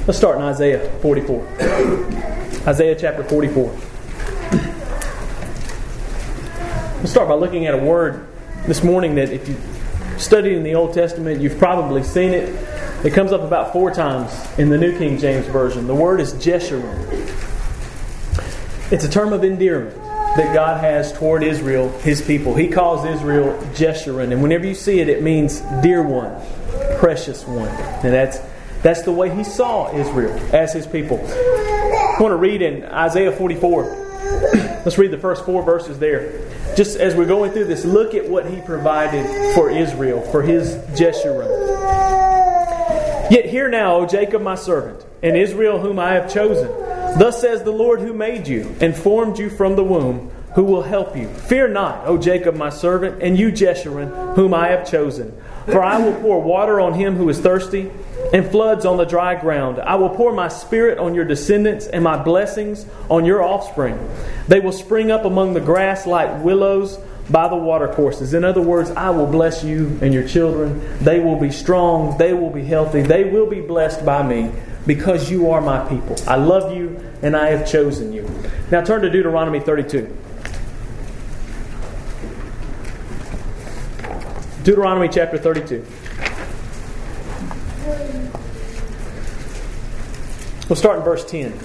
Let's start in Isaiah 44. Isaiah chapter 44. We'll start by looking at a word this morning that if you studied in the Old Testament, you've probably seen it. It comes up about 4 times in the New King James Version. The word is Jeshurun. It's a term of endearment that God has toward Israel, His people. He calls Israel Jeshurun. And whenever you see it, it means dear one, precious one. And that's the way He saw Israel as His people. I want to read in Isaiah 44. Let's read the first 4 verses there. Just as we're going through this, look at what He provided for Israel, for His Jeshurun. Yet hear now, O Jacob my servant, and Israel whom I have chosen. Thus says the Lord who made you and formed you from the womb, who will help you. Fear not, O Jacob my servant, and you Jeshurun, whom I have chosen. For I will pour water on him who is thirsty, and floods on the dry ground. I will pour my Spirit on your descendants, and my blessings on your offspring. They will spring up among the grass like willows by the watercourses. In other words, I will bless you and your children. They will be strong. They will be healthy. They will be blessed by me because you are my people. I love you and I have chosen you. Now turn to Deuteronomy 32. Deuteronomy chapter 32. We'll start in verse 10.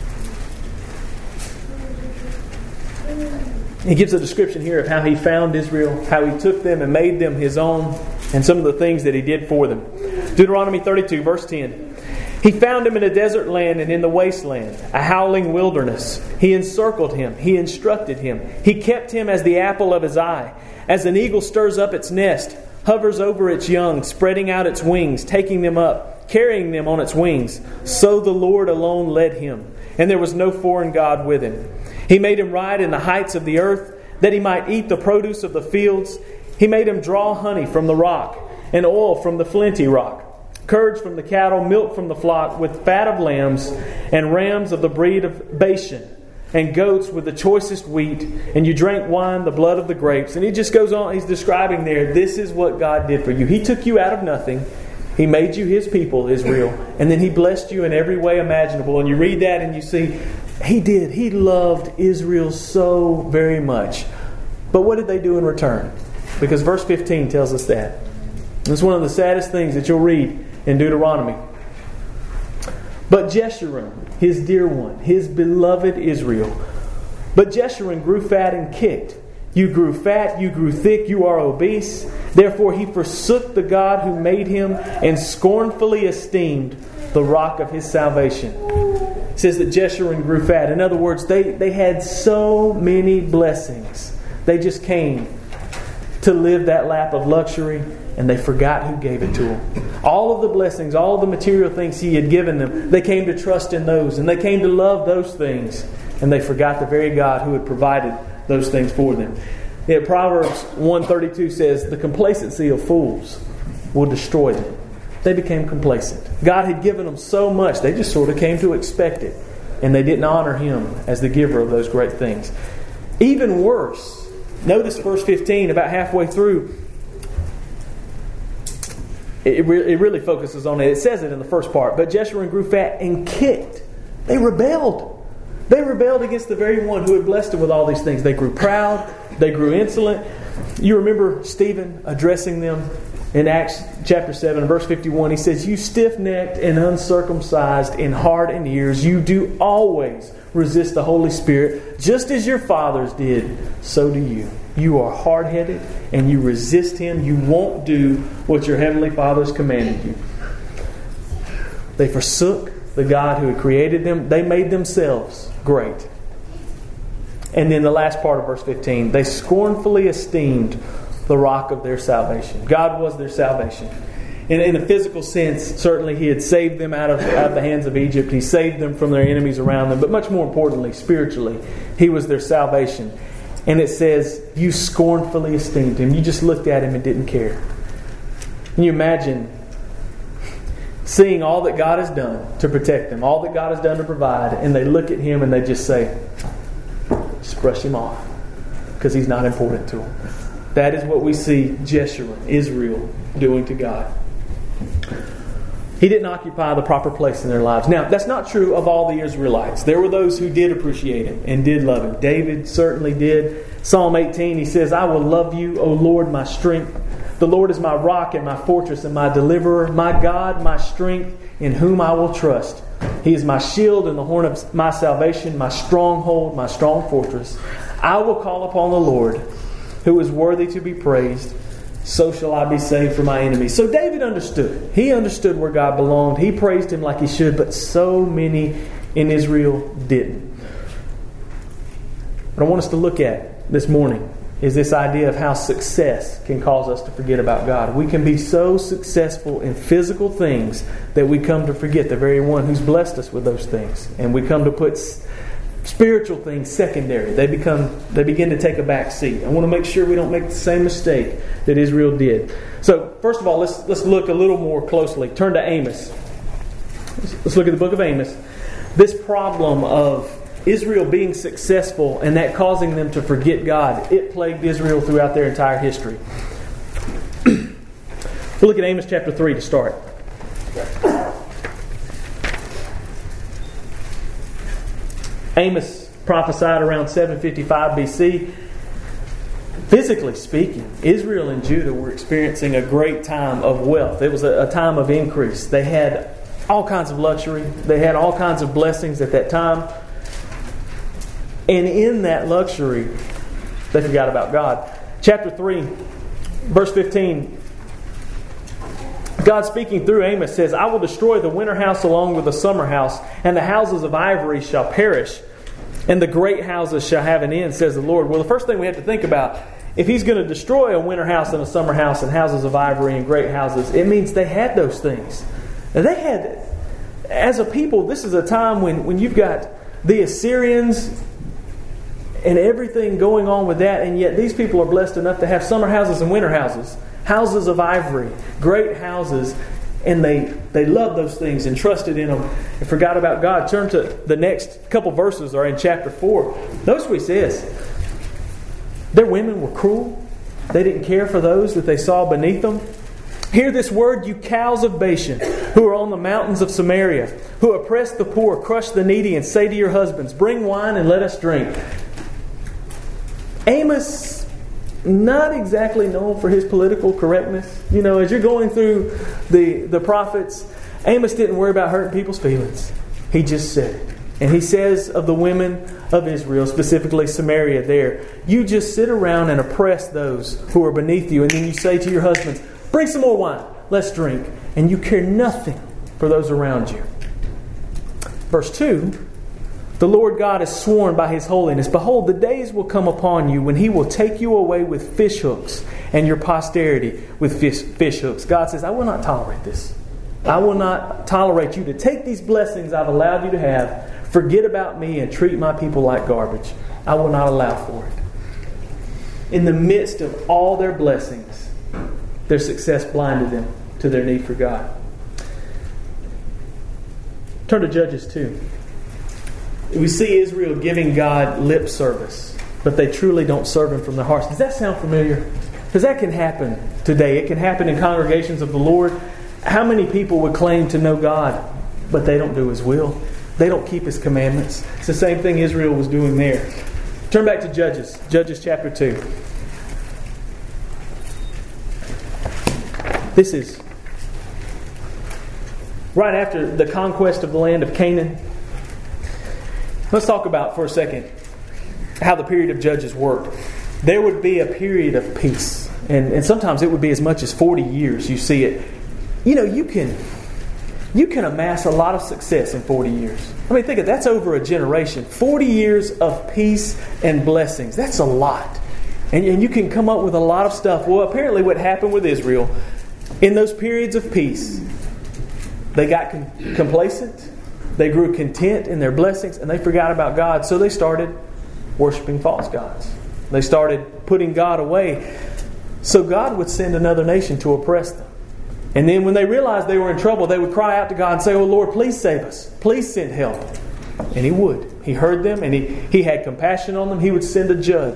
He gives a description here of how He found Israel, how He took them and made them His own, and some of the things that He did for them. Deuteronomy 32, verse 10. He found him in a desert land and in the wasteland, a howling wilderness. He encircled him. He instructed him. He kept him as the apple of His eye. As an eagle stirs up its nest, hovers over its young, spreading out its wings, taking them up, carrying them on its wings. So the Lord alone led him, and there was no foreign god with him. He made him ride in the heights of the earth, that he might eat the produce of the fields. He made him draw honey from the rock, and oil from the flinty rock, curds from the cattle, milk from the flock, with fat of lambs, and rams of the breed of Bashan, and goats with the choicest wheat, and you drank wine, the blood of the grapes. And he just goes on, he's describing there, this is what God did for you. He took you out of nothing. He made you His people, Israel, and then He blessed you in every way imaginable. And you read that and you see, He did. He loved Israel so very much. But what did they do in return? Because verse 15 tells us that. It's one of the saddest things that you'll read in Deuteronomy. But Jeshurun, His dear one, His beloved Israel. But Jeshurun grew fat and kicked. You grew fat, you grew thick, you are obese. Therefore He forsook the God who made him and scornfully esteemed the rock of His salvation. It says that Jeshurun grew fat. In other words, they had so many blessings. They just came to live that lap of luxury, and they forgot who gave it to them. All of the blessings, all of the material things He had given them, they came to trust in those, and they came to love those things, and they forgot the very God who had provided those things for them. Yeah, Proverbs 1:32 says, the complacency of fools will destroy them. They became complacent. God had given them so much, they just sort of came to expect it, and they didn't honor Him as the giver of those great things. Even worse, notice verse 15, about halfway through, it really focuses on it. It says it in the first part. But Jeshurun grew fat and kicked. They rebelled. They rebelled against the very one who had blessed them with all these things. They grew proud. They grew insolent. You remember Stephen addressing them in Acts chapter 7, verse 51. He says, you stiff-necked and uncircumcised in heart and ears, you do always resist the Holy Spirit, just as your fathers did, so do you. You are hard-headed and you resist Him. You won't do what your Heavenly Father has commanded you. They forsook the God who had created them. They made themselves great. And then the last part of verse 15, they scornfully esteemed the rock of their salvation. God was their salvation. In a physical sense, certainly He had saved them out of the hands of Egypt. He saved them from their enemies around them. But much more importantly, spiritually, He was their salvation. And it says, you scornfully esteemed Him. You just looked at Him and didn't care. Can you imagine seeing all that God has done to protect them, all that God has done to provide, and they look at Him and they just say, just brush Him off because He's not important to them. That is what we see Jeshurun, Israel, doing to God. He didn't occupy the proper place in their lives. Now, that's not true of all the Israelites. There were those who did appreciate Him and did love Him. David certainly did. Psalm 18, he says, I will love you, O Lord, my strength. The Lord is my rock and my fortress and my deliverer, my God, my strength, in whom I will trust. He is my shield and the horn of my salvation, my stronghold, my strong fortress. I will call upon the Lord, who is worthy to be praised. So shall I be saved from my enemies. So David understood. He understood where God belonged. He praised Him like he should, but so many in Israel didn't. What I want us to look at this morning is this idea of how success can cause us to forget about God. We can be so successful in physical things that we come to forget the very one who's blessed us with those things. And we come to put spiritual things secondary. They begin to take a back seat. I want to make sure we don't make the same mistake that Israel did. So, first of all, let's look a little more closely. Turn to Amos. Let's look at the book of Amos. This problem of Israel being successful and that causing them to forget God, it plagued Israel throughout their entire history. We'll look at Amos chapter 3 to start. Amos prophesied around 755 BC. Physically speaking, Israel and Judah were experiencing a great time of wealth. It was a time of increase. They had all kinds of luxury. They had all kinds of blessings at that time. And in that luxury, they forgot about God. Chapter 3, verse 15. God speaking through Amos says, I will destroy the winter house along with the summer house, and the houses of ivory shall perish, and the great houses shall have an end, says the Lord. Well, the first thing we have to think about, if He's going to destroy a winter house and a summer house and houses of ivory and great houses, it means they had those things. And they had, as a people, this is a time when you've got the Assyrians and everything going on with that, and yet these people are blessed enough to have summer houses and winter houses. Houses of ivory, great houses, and they loved those things and trusted in them and forgot about God. Turn to the next couple verses are in chapter 4. Notice what he says. Their women were cruel. They didn't care for those that they saw beneath them. Hear this word, you cows of Bashan, who are on the mountains of Samaria, who oppress the poor, crush the needy, and say to your husbands, bring wine and let us drink. Amos, not exactly known for his political correctness. You know, as you're going through the prophets, Amos didn't worry about hurting people's feelings. He just said it. And he says of the women of Israel, specifically Samaria there, you just sit around and oppress those who are beneath you. And then you say to your husbands, bring some more wine, let's drink. And you care nothing for those around you. Verse 2, the Lord God has sworn by His holiness, behold, the days will come upon you when He will take you away with fish hooks and your posterity with fish hooks. God says, I will not tolerate this. I will not tolerate you to take these blessings I've allowed you to have, forget about me, and treat my people like garbage. I will not allow for it. In the midst of all their blessings, their success blinded them to their need for God. Turn to Judges 2. We see Israel giving God lip service, but they truly don't serve Him from their hearts. Does that sound familiar? Because that can happen today. It can happen in congregations of the Lord. How many people would claim to know God, but they don't do His will? They don't keep His commandments. It's the same thing Israel was doing there. Turn back to Judges. Judges chapter 2. This is right after the conquest of the land of Canaan. Let's talk about for a second how the period of Judges worked. There would be a period of peace. And sometimes it would be as much as 40 years. You see it. You know, you can amass a lot of success in 40 years. I mean, think of that's over a generation. 40 years of peace and blessings. That's a lot. And you can come up with a lot of stuff. Well, apparently what happened with Israel, in those periods of peace, they got complacent. They grew content in their blessings, and they forgot about God. So they started worshiping false gods. They started putting God away. So God would send another nation to oppress them. And then when they realized they were in trouble, they would cry out to God and say, oh Lord, please save us. Please send help. And He would. He heard them, and He had compassion on them. He would send a judge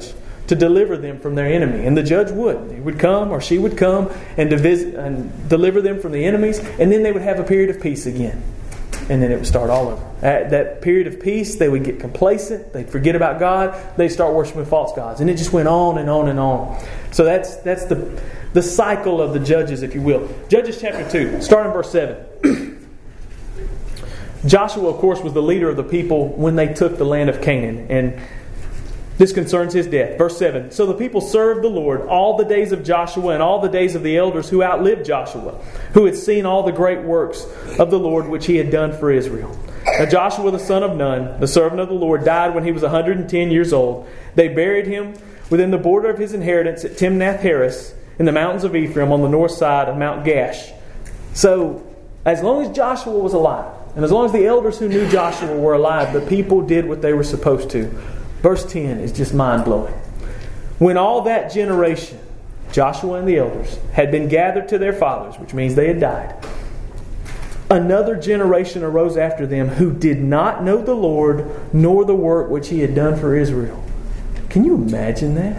to deliver them from their enemy. And the judge would. He would come, or she would come and deliver them from the enemies, and then they would have a period of peace again. And then it would start all over. At that period of peace, they would get complacent. They'd forget about God. They'd start worshiping false gods. And it just went on and on and on. So that's the cycle of the judges, if you will. Judges chapter 2, starting verse 7. Joshua, of course, was the leader of the people when they took the land of Canaan. And this concerns his death. Verse 7. So the people served the Lord all the days of Joshua and all the days of the elders who outlived Joshua, who had seen all the great works of the Lord which he had done for Israel. Now Joshua the son of Nun, the servant of the Lord, died when he was 110 years old. They buried him within the border of his inheritance at Timnath-Heres in the mountains of Ephraim on the north side of Mount Gash. So as long as Joshua was alive, and as long as the elders who knew Joshua were alive, the people did what they were supposed to. Verse 10 is just mind-blowing. When all that generation, Joshua and the elders, had been gathered to their fathers, which means they had died, another generation arose after them who did not know the Lord nor the work which he had done for Israel. Can you imagine that?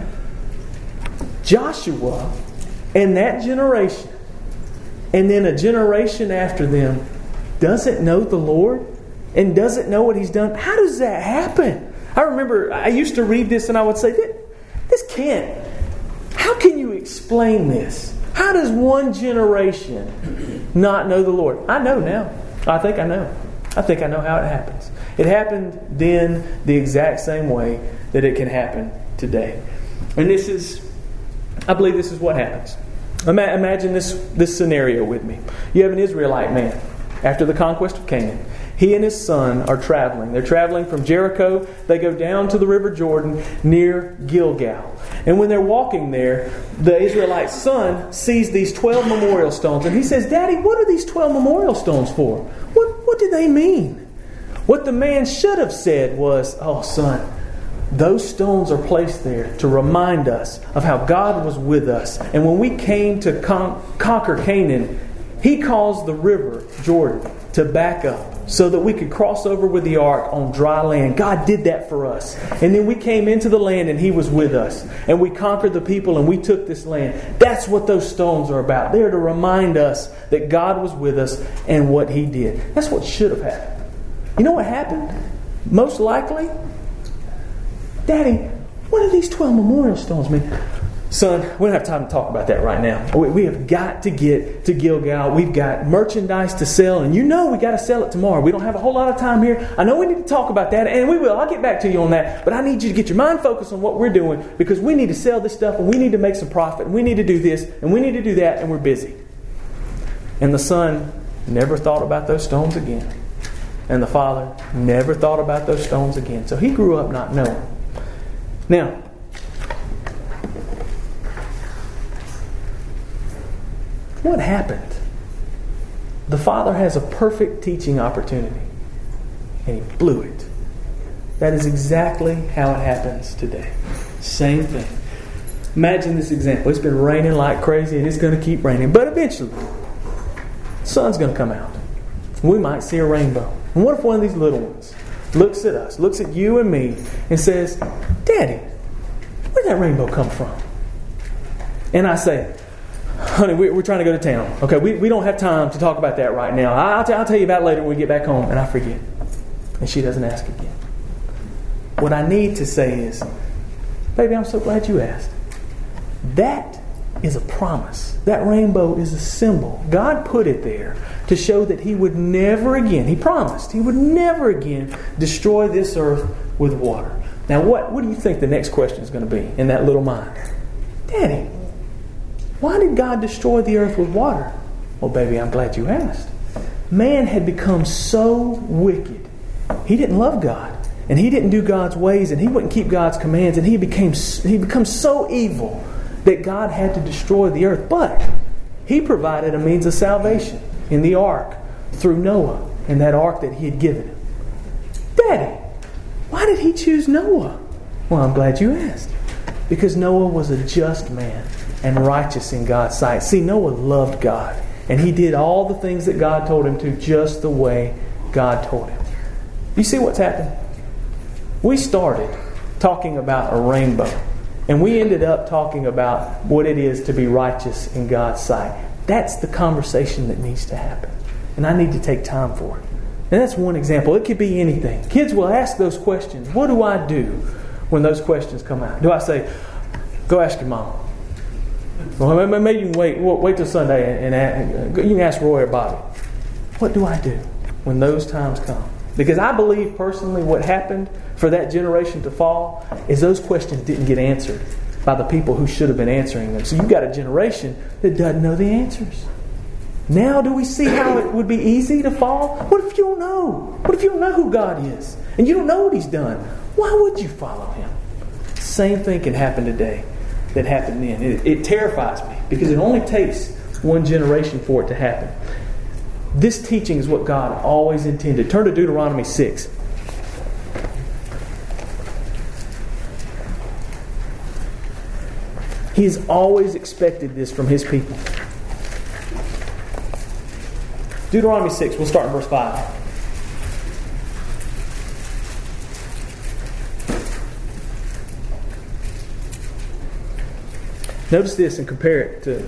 Joshua and that generation, and then a generation after them, doesn't know the Lord and doesn't know what he's done. How does that happen? I remember I used to read this and I would say, this can't. How can you explain this? How does one generation not know the Lord? I know now. I think I know. I think I know how it happens. It happened then the exact same way that it can happen today. And I believe this is what happens. Imagine this scenario with me. You have an Israelite man after the conquest of Canaan. He and his son are traveling. They're traveling from Jericho. They go down to the River Jordan near Gilgal. And when they're walking there, the Israelite son sees these 12 memorial stones. And he says, Daddy, what are these 12 memorial stones for? What do they mean? What the man should have said was, oh, son, those stones are placed there to remind us of how God was with us. And when we came to conquer Canaan, he caused the river Jordan to back up so that we could cross over with the ark on dry land. God did that for us. And then we came into the land and he was with us. And we conquered the people and we took this land. That's what those stones are about. They're to remind us that God was with us and what he did. That's what should have happened. You know what happened? Most likely, Daddy, what do these 12 memorial stones mean? Son, we don't have time to talk about that right now. We have got to get to Gilgal. We've got merchandise to sell, and you know we got to sell it tomorrow. We don't have a whole lot of time here. I know we need to talk about that, and we will. I'll get back to you on that. But I need you to get your mind focused on what we're doing, because we need to sell this stuff, and we need to make some profit, and we need to do this, and we need to do that, and we're busy. And the son never thought about those stones again. And the father never thought about those stones again. So he grew up not knowing. Now, what happened? The father has a perfect teaching opportunity, and he blew it. That is exactly how it happens today. Same thing. Imagine this example. It's been raining like crazy, and it's going to keep raining. But eventually, the sun's going to come out. We might see a rainbow. And what if one of these little ones looks at us, looks at you and me, and says, Daddy, where did that rainbow come from? And I say, honey, we're trying to go to town. Okay, we don't have time to talk about that right now. I'll tell you about it later when we get back home. And I forget. And she doesn't ask again. What I need to say is, baby, I'm so glad you asked. That is a promise. That rainbow is a symbol. God put it there to show that he would never again, he promised, he would never again destroy this earth with water. Now, what do you think the next question is going to be in that little mind? Daddy, why did God destroy the earth with water? Well, baby, I'm glad you asked. Man had become so wicked. He didn't love God. And he didn't do God's ways. And he wouldn't keep God's commands. And he becomes so evil that God had to destroy the earth. But he provided a means of salvation in the ark through Noah and that ark that he had given him. Daddy, why did he choose Noah? Well, I'm glad you asked. Because Noah was a just man and righteous in God's sight. See, Noah loved God. And he did all the things that God told him to just the way God told him. You see what's happened? We started talking about a rainbow. And we ended up talking about what it is to be righteous in God's sight. That's the conversation that needs to happen. And I need to take time for it. And that's one example. It could be anything. Kids will ask those questions. What do I do when those questions come out? Do I say, go ask your mom? Well, maybe you can wait till Sunday and you can ask Roy or Bobby. What do I do when those times come? Because I believe personally what happened for that generation to fall is those questions didn't get answered by the people who should have been answering them. So you've got a generation that doesn't know the answers. Now do we see how it would be easy to fall? What if you don't know? What if you don't know who God is? And you don't know what He's done? Why would you follow Him? Same thing can happen today that happened then. It terrifies me because it only takes one generation for it to happen. This teaching is what God always intended. Turn to Deuteronomy 6. He has always expected this from His people. Deuteronomy 6, we'll start in verse 5. Notice this and compare it to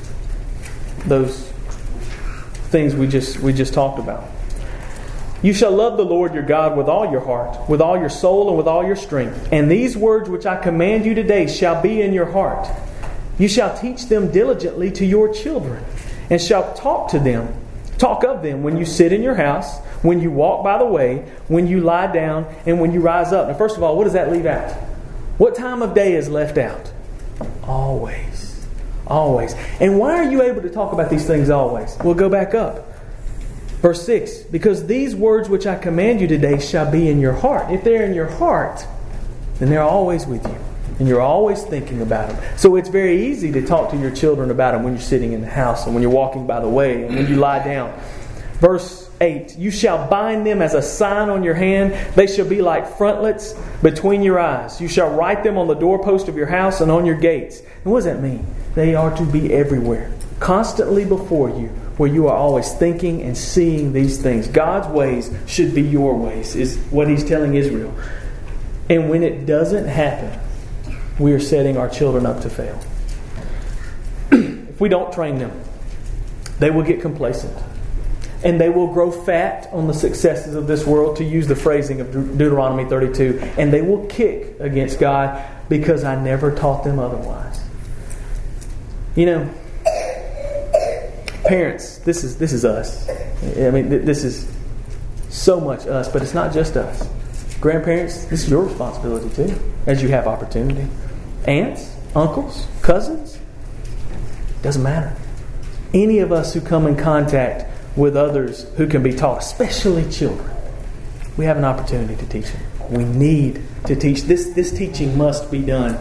those things we just talked about. You shall love the Lord your God with all your heart, with all your soul, and with all your strength. And these words which I command you today shall be in your heart. You shall teach them diligently to your children, and shall talk of them when you sit in your house, when you walk by the way, when you lie down, and when you rise up. Now, first of all, what does that leave out? What time of day is left out? Always. Always. And why are you able to talk about these things always? We'll go back up. Verse 6. Because these words which I command you today shall be in your heart. If they're in your heart, then they're always with you. And you're always thinking about them. So it's very easy to talk to your children about them when you're sitting in the house and when you're walking by the way and when you lie down. Verse 8. You shall bind them as a sign on your hand. They shall be like frontlets between your eyes. You shall write them on the doorpost of your house and on your gates. And what does that mean? They are to be everywhere. Constantly before you, where you are always thinking and seeing these things. God's ways should be your ways, is what He's telling Israel. And when it doesn't happen, we are setting our children up to fail. If we don't train them, they will get complacent. And they will grow fat on the successes of this world, to use the phrasing of Deuteronomy 32. And they will kick against God because I never taught them otherwise. You know, parents, this is us. I mean, this is so much us, but it's not just us. Grandparents, this is your responsibility too, as you have opportunity. Aunts, uncles, cousins, doesn't matter. Any of us who come in contact with others who can be taught, especially children, we have an opportunity to teach them. We need to teach. This teaching must be done.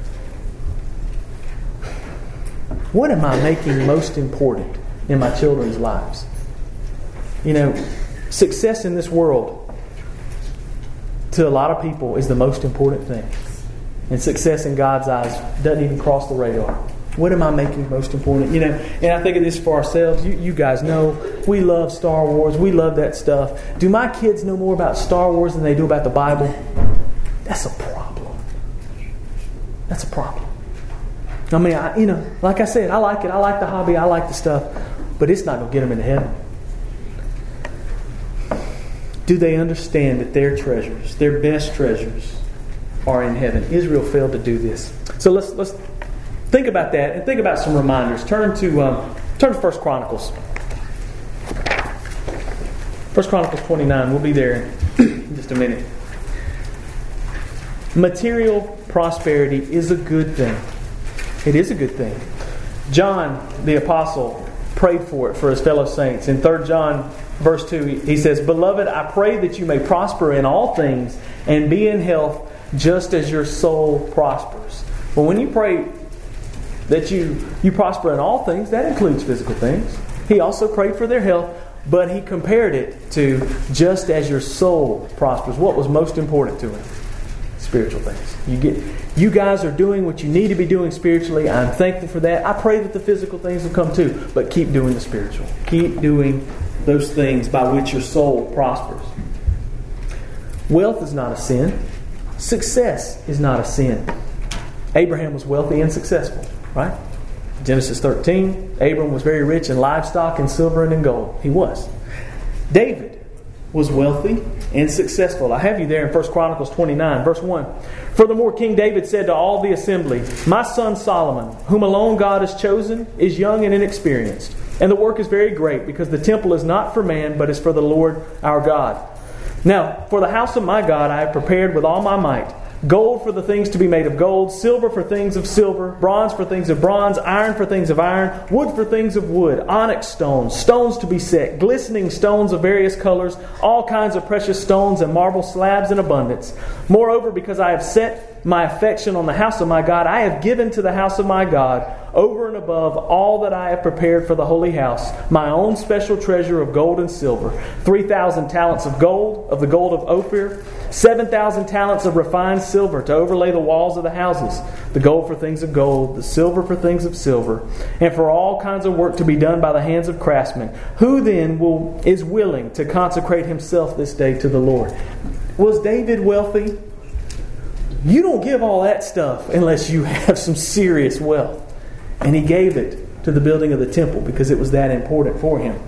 What am I making most important in my children's lives? You know, success in this world to a lot of people is the most important thing. And success in God's eyes doesn't even cross the radar. What am I making most important? You know, and I think of this for ourselves. You guys know we love Star Wars. We love that stuff. Do my kids know more about Star Wars than they do about the Bible? That's a problem. That's a problem. I mean, like I said, I like it. I like the hobby. I like the stuff. But it's not going to get them into heaven. Do they understand that their treasures, their best treasures, are in heaven? Israel failed to do this. So let's think about that and think about some reminders. Turn to 1 Chronicles. 1 Chronicles 29. We'll be there in just a minute. Material prosperity is a good thing. It is a good thing. John, the apostle, prayed for it for his fellow saints. In 3 John verse 2, he says, Beloved, I pray that you may prosper in all things and be in health just as your soul prospers. Well, when you pray that you prosper in all things, that includes physical things. He also prayed for their health, but he compared it to just as your soul prospers. What was most important to him? Spiritual things. You guys are doing what you need to be doing spiritually. I'm thankful for that. I pray that the physical things will come too, but keep doing the spiritual. Keep doing those things by which your soul prospers. Wealth is not a sin. Success is not a sin. Abraham was wealthy and successful, right? Genesis 13, Abram was very rich in livestock and silver and in gold. He was. David was wealthy and successful. I have you there in 1 Chronicles 29, verse 1. Furthermore, King David said to all the assembly, "My son Solomon, whom alone God has chosen, is young and inexperienced. And the work is very great, because the temple is not for man, but is for the Lord our God. Now, for the house of my God I have prepared with all my might gold for the things to be made of gold, silver for things of silver, bronze for things of bronze, iron for things of iron, wood for things of wood, onyx stones, stones to be set, glistening stones of various colors, all kinds of precious stones and marble slabs in abundance. Moreover, because I have set my affection on the house of my God, I have given to the house of my God, over and above all that I have prepared for the holy house, my own special treasure of gold and silver, 3,000 talents of gold, of the gold of Ophir, 7,000 talents of refined silver to overlay the walls of the houses, the gold for things of gold, the silver for things of silver, and for all kinds of work to be done by the hands of craftsmen. Who then is willing to consecrate himself this day to the Lord?" Was David wealthy? You don't give all that stuff unless you have some serious wealth. And he gave it to the building of the temple because it was that important for him.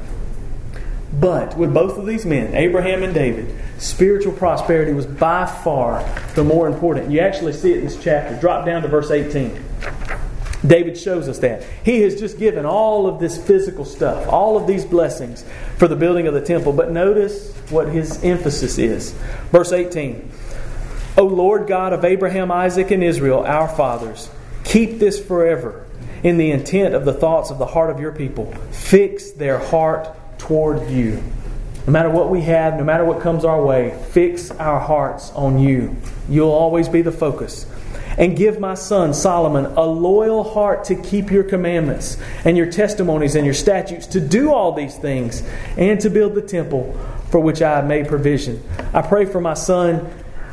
But with both of these men, Abraham and David, spiritual prosperity was by far the more important. You actually see it in this chapter. Drop down to verse 18. David shows us that. He has just given all of this physical stuff, all of these blessings for the building of the temple. But notice what his emphasis is. Verse 18. "O Lord God of Abraham, Isaac, and Israel, our fathers, keep this forever in the intent of the thoughts of the heart of your people. Fix their heart toward you." No matter what we have, no matter what comes our way, fix our hearts on you. You'll always be the focus. "And give my son Solomon a loyal heart to keep your commandments and your testimonies and your statutes, to do all these things, and to build the temple for which I have made provision." I pray for my son,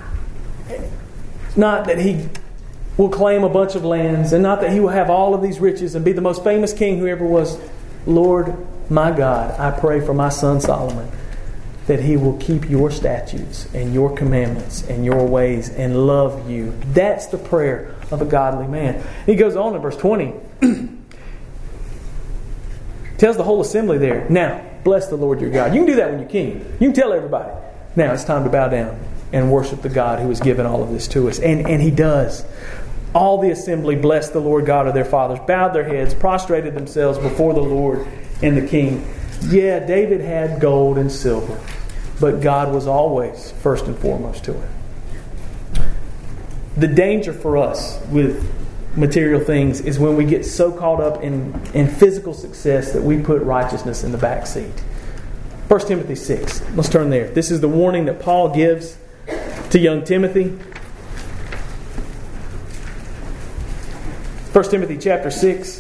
not that he will claim a bunch of lands, and not that he will have all of these riches and be the most famous king who ever was. Lord, my God, I pray for my son Solomon that he will keep your statutes and your commandments and your ways and love you. That's the prayer of a godly man. He goes on in verse 20. Tells the whole assembly there, "Now, bless the Lord your God." You can do that when you're king. You can tell everybody, now it's time to bow down and worship the God who has given all of this to us. And he does. All the assembly blessed the Lord God of their fathers, bowed their heads, prostrated themselves before the Lord and the king. Yeah, David had gold and silver, but God was always first and foremost to it. The danger for us with material things is when we get so caught up in physical success that we put righteousness in the back seat. 1 Timothy 6. Let's turn there. This is the warning that Paul gives to young Timothy. 1 Timothy chapter 6.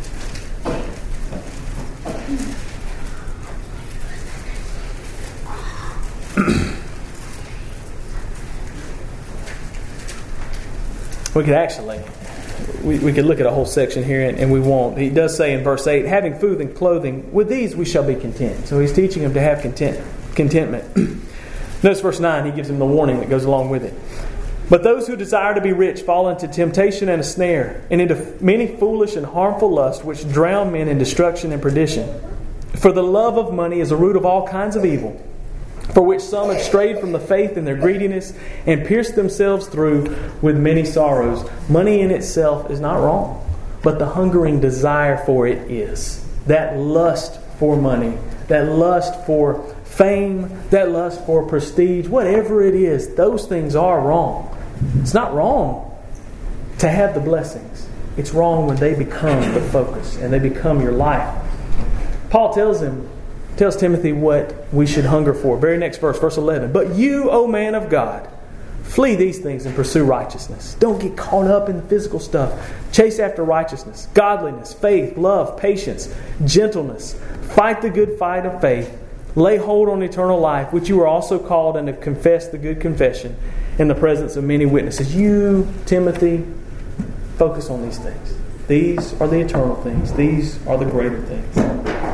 We could actually, we could look at a whole section here and we won't. He does say in verse 8, "Having food and clothing, with these we shall be content." So he's teaching him to have contentment. Notice verse 9, he gives him the warning that goes along with it. "But those who desire to be rich fall into temptation and a snare, and into many foolish and harmful lusts, which drown men in destruction and perdition. For the love of money is a root of all kinds of evil, for which some have strayed from the faith in their greediness and pierced themselves through with many sorrows." Money in itself is not wrong, but the hungering desire for it is. That lust for money, that lust for fame, that lust for prestige, whatever it is, those things are wrong. It's not wrong to have the blessings. It's wrong when they become the focus and they become your life. Paul tells Timothy what we should hunger for. Very next verse, verse 11. "But you, O man of God, flee these things and pursue righteousness." Don't get caught up in the physical stuff. Chase after righteousness, godliness, faith, love, patience, gentleness. Fight the good fight of faith. Lay hold on eternal life, which you are also called, and to confess the good confession in the presence of many witnesses. You, Timothy, focus on these things. These are the eternal things. These are the greater things.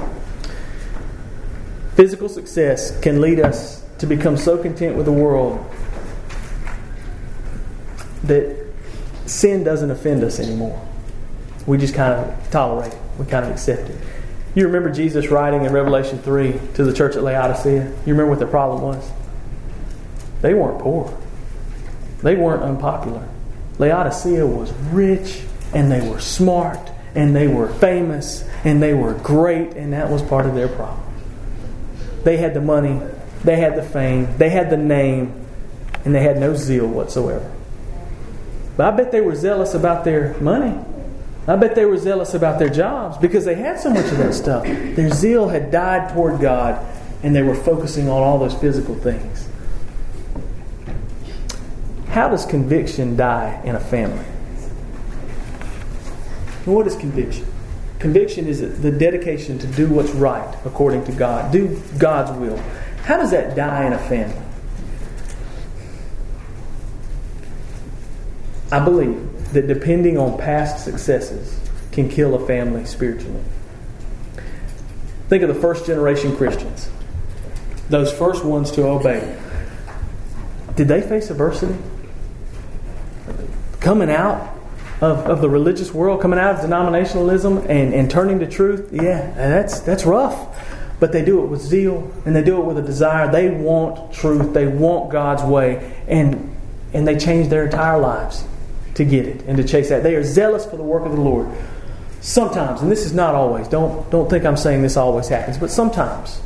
Physical success can lead us to become so content with the world that sin doesn't offend us anymore. We just kind of tolerate it. We kind of accept it. You remember Jesus writing in Revelation 3 to the church at Laodicea? You remember what their problem was? They weren't poor. They weren't unpopular. Laodicea was rich, and they were smart, and they were famous, and they were great, and that was part of their problem. They had the money, they had the fame, they had the name, and they had no zeal whatsoever. But I bet they were zealous about their money. I bet they were zealous about their jobs because they had so much of that stuff. Their zeal had died toward God, and they were focusing on all those physical things. How does conviction die in a family? What is conviction? Conviction is the dedication to do what's right according to God. Do God's will. How does that die in a family? I believe that depending on past successes can kill a family spiritually. Think of the first generation Christians. Those first ones to obey. Did they face adversity? Coming out of the religious world, coming out of denominationalism and turning to truth, yeah, that's rough. But they do it with zeal, and they do it with a desire. They want truth. They want God's way. And they change their entire lives to get it and to chase that. They are zealous for the work of the Lord. Sometimes, and this is not always, don't think I'm saying this always happens, but sometimes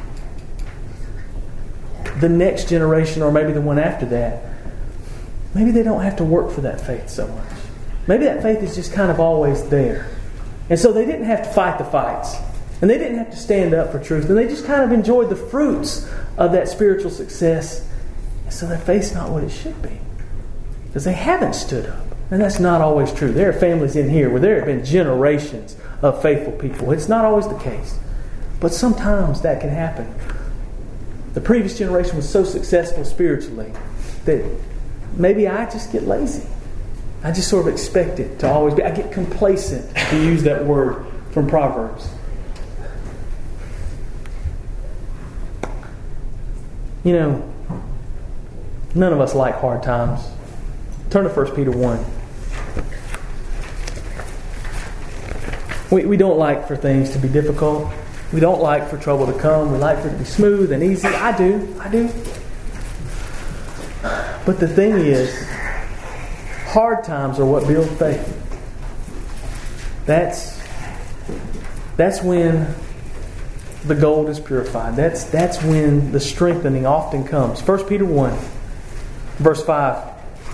the next generation, or maybe the one after that, maybe they don't have to work for that faith so much. Maybe that faith is just kind of always there. And so they didn't have to fight the fights. And they didn't have to stand up for truth. And they just kind of enjoyed the fruits of that spiritual success. And so their faith's not what it should be. Because they haven't stood up. And that's not always true. There are families in here where there have been generations of faithful people. It's not always the case. But sometimes that can happen. The previous generation was so successful spiritually that maybe I just get lazy. I just sort of expect it to always be. I get complacent, to use that word from Proverbs. You know, none of us like hard times. Turn to 1 Peter 1. We don't like for things to be difficult. We don't like for trouble to come. We like for it to be smooth and easy. I do. But the thing is, hard times are what build faith. That's when the gold is purified. That's when the strengthening often comes. 1 Peter 1, verse 5.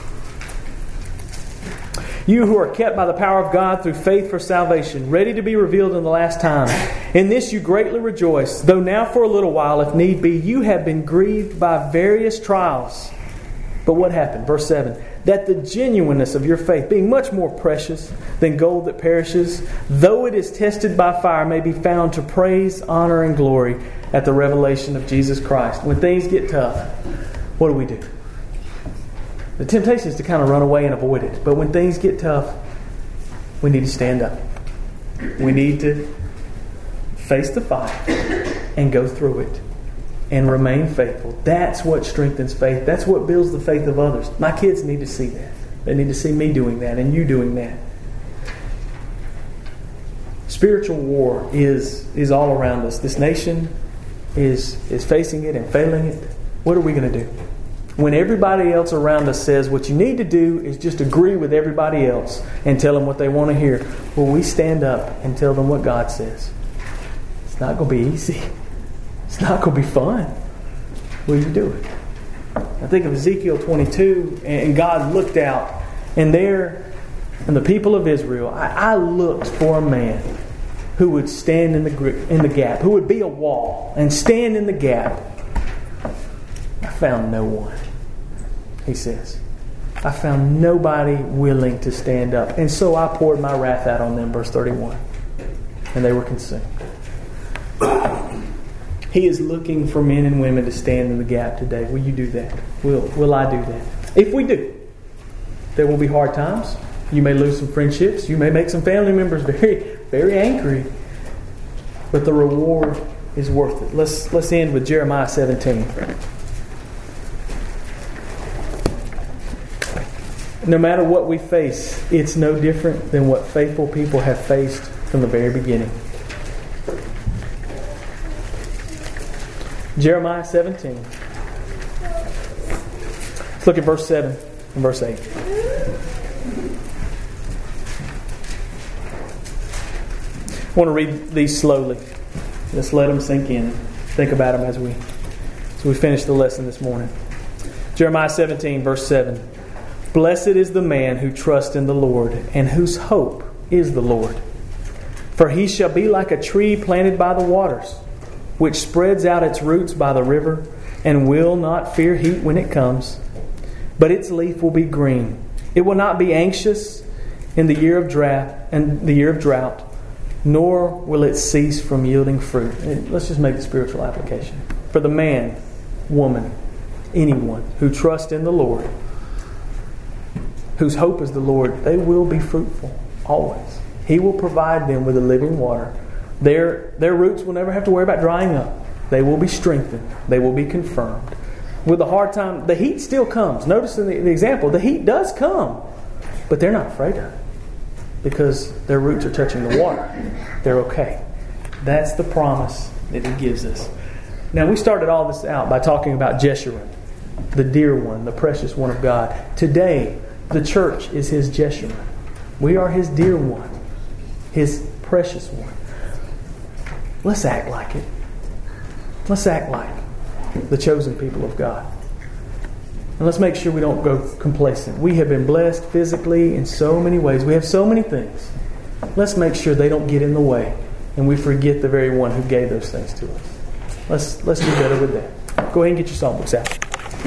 You who are kept by the power of God through faith for salvation, ready to be revealed in the last time. In this you greatly rejoice, though now for a little while, if need be, you have been grieved by various trials. But what happened? Verse 7. That the genuineness of your faith, being much more precious than gold that perishes, though it is tested by fire, may be found to praise, honor, and glory at the revelation of Jesus Christ. When things get tough, what do? The temptation is to kind of run away and avoid it. But when things get tough, we need to stand up. We need to face the fight and go through it and remain faithful. That's what strengthens faith. That's what builds the faith of others. My kids need to see that. They need to see me doing that and you doing that. Spiritual war is all around us. This nation is facing it and failing it. What are we going to do? When everybody else around us says what you need to do is just agree with everybody else and tell them what they want to hear, will we stand up and tell them what God says? It's not going to be easy. It's not going to be fun. Will you do it? I think of Ezekiel 22, and God looked out, and there, and the people of Israel, I looked for a man who would stand in the gap, who would be a wall and stand in the gap. I found no one, he says. I found nobody willing to stand up. And so I poured my wrath out on them, verse 31. And they were consumed. He is looking for men and women to stand in the gap today. Will you do that? Will I do that? If we do, there will be hard times. You may lose some friendships. You may make some family members very, very angry. But the reward is worth it. Let's end with Jeremiah 17. No matter what we face, it's no different than what faithful people have faced from the very beginning. Jeremiah 17. Let's look at verse 7 and verse 8. I want to read these slowly. Just let them sink in. Think about them as we finish the lesson this morning. Jeremiah 17, verse 7. Blessed is the man who trusts in the Lord, and whose hope is the Lord. For he shall be like a tree planted by the waters, which spreads out its roots by the river, and will not fear heat when it comes. But its leaf will be green. It will not be anxious in the year of drought, nor will it cease from yielding fruit. And let's just make the spiritual application. For the man, woman, anyone who trusts in the Lord, whose hope is the Lord, they will be fruitful always. He will provide them with the living water. Their roots will never have to worry about drying up. They will be strengthened. They will be confirmed. With a hard time, the heat still comes. Notice in the example, the heat does come, but they're not afraid of it because their roots are touching the water. They're okay. That's the promise that He gives us. Now, we started all this out by talking about Jeshurun, the dear one, the precious one of God. Today, the church is His Jeshurun. We are His dear one, His precious one. Let's act like it. Let's act like the chosen people of God. And let's make sure we don't go complacent. We have been blessed physically in so many ways. We have so many things. Let's make sure they don't get in the way and we forget the very one who gave those things to us. Let's do better with that. Go ahead and get your songbooks out.